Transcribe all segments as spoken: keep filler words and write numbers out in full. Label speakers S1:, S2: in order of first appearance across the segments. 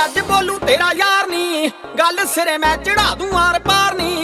S1: अज बोलू तेरा यार नी, गल सिरे मैं चढ़ा दूं आर पार नी।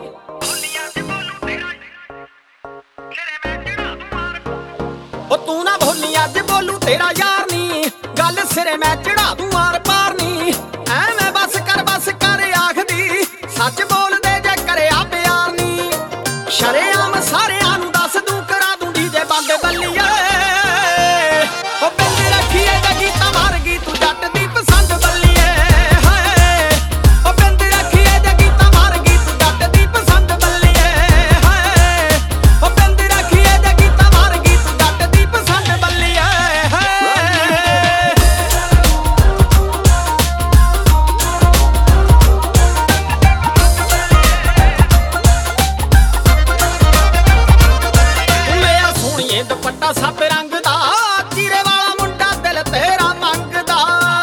S1: ओ तू ना भोली अज बोलू तेरा यार नी, गल सिरे मैं चढ़ा दूं आर पार नी। ऐवें बस कर बस कर आखदी, सच बोल दे जे करे आ प्यार नी। शरेआम सारेआं नूं दस दूं करा दूं डीजे बंद बल्लीए। ओ बिंद रखीए ते गीतां मार गई तू जट दी पसंद बल्लीए। हाय ओ बिंद रखीए ते गीतां मार गई तू जट दी पसंद बल्लीए। हाय ओ बिंद रखीए ते गीतां मार गई तू जट दी पसंद बल्लीए। मेरा सोहणीए दुपट्टा सब रंग दा, चीरे वाला मुंडा दिल तेरा मंगदा।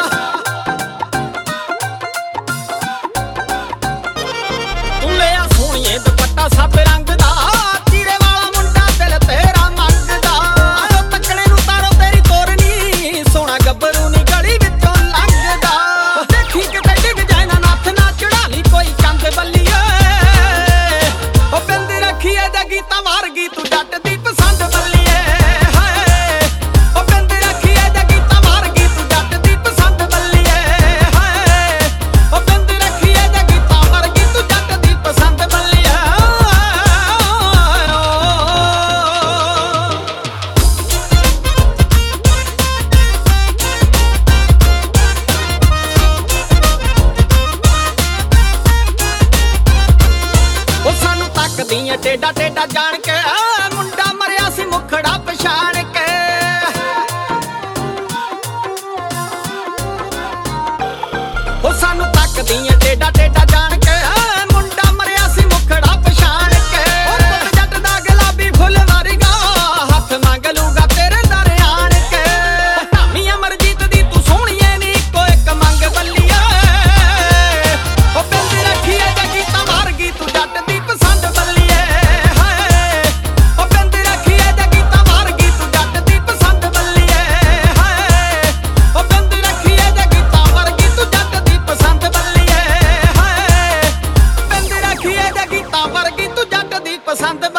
S1: तू लिया सोहणीए दुपट्टा सब रंग दा, चीरे वाला मुंडा दिल तेरा मंगदा। ओ तकड़े नूं तारो तेरी तोरनी, सोहणा गब्बरू नी गली विचों लंघदा। देखी किते डिग जाए ना नੱਥ ना चढ़ा ली कोई चंद बल्लीए। ओ बिंद रखीए ते गीतां मार गई तू जट दी पसंद बल्लीए। हाय ओ बिंद रखीए ते गीतां मार गई तू जट दी पसंद बल्लीए। हाय ओ बिंद रखीए ते गीतां मार गई तू जट दी पसंद बल्लीए। ओ सानू तकदियां टेढ़ा टेढ़ा जान के, मुंडा मरिया सी मुखड़ा पछाण के। ओ सानू तकदियां टेढ़ा टेढ़ा जान के, मुंडा मरिया सी मुखड़ा पछाण के। ओ पुत जट दा गुलाबी फुल वर्गा, हथ मंग लूगा तेरे दर आण के। धामी अमरजीत दी तू सोहणीए नी इक्को इक मंग बल्लीए। ओ बिंद रखीए ते गीतां मार गई तू जट दी पसंद बल्लीए। हाय ओ बिंद रखीए ते गीतां मार गई तू जट दी पसंद बल्लीए। हाय ओ बिंद रखीए ते गीतां मार गई तू जट दी पसंद बल्लीए। हाय बिंद रखीए ते गीतां मार गई तू जट दी पसंद